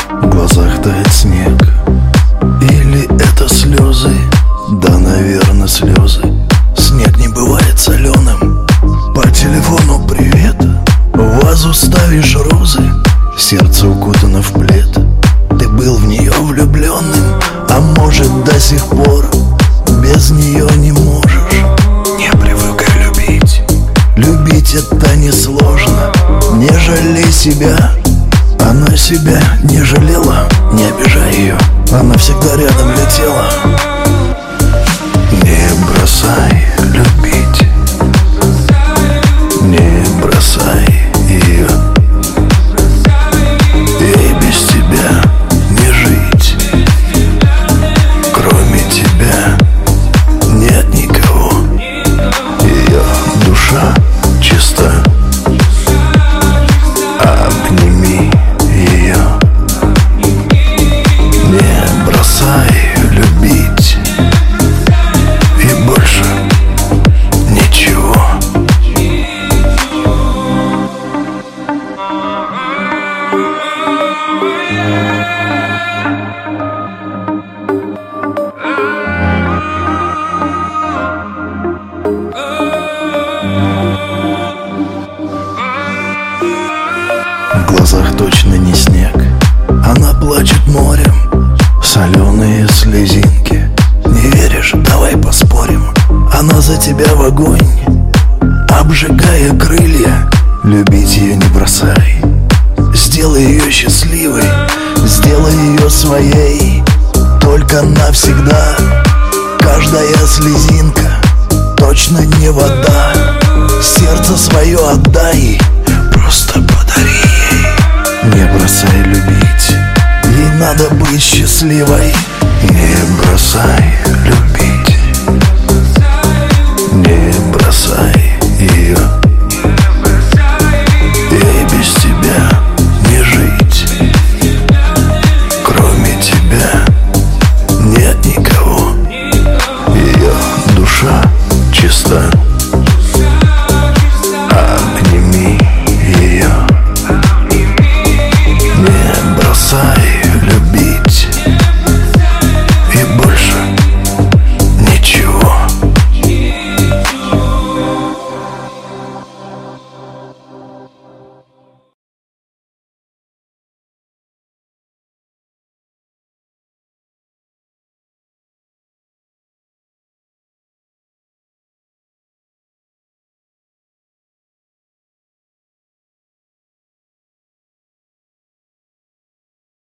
В глазах тает снег. Или это слезы? Да, наверное, слезы. Снег не бывает соленым. По телефону привет. В вазу ставишь розы. Сердце укутано в плед. Ты был в нее влюбленным, а может до сих пор без нее не можешь. Не привыкай любить. Любить это несложно. Не жалей себя. Она себя не жалела. Не обижай ее, она всегда рядом летела. Не бросай любить. Не бросай ее. Ей без тебя не жить. Кроме тебя нет никого. Ее душа чиста. Обними ее. Не бросай любить. И больше ничего. В глазах точно не снег. Она плачет морем. Соленые слезинки. Не веришь? Давай поспорим. Она за тебя в огонь, обжигая крылья. Любить ее не бросай. Сделай ее счастливой. Сделай ее своей. Только навсегда. Каждая слезинка точно не вода. Сердце свое отдай. Просто подари ей. Не бросай любить. Ей надо быть счастливой. Не бросай любить.